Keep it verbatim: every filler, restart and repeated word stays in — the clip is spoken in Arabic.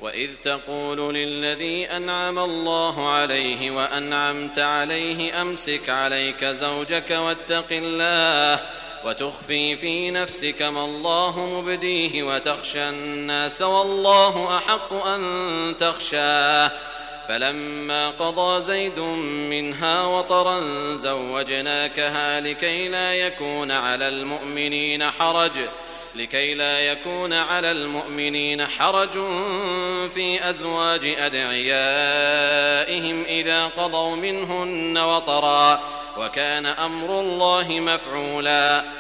وإذ تقول للذي أنعم الله عليه وأنعمت عليه أمسك عليك زوجك واتق الله وتخفي في نفسك ما الله مبديه وتخشى الناس والله أحق أن تخشاه فلما قضى زيد منها وطرا زوجناكها لكي لا يكون على المؤمنين حرج لكي لا يكون على المؤمنين حرج في أزواج أدعيائهم إذا قضوا منهن وطرا وكان أمر الله مفعولا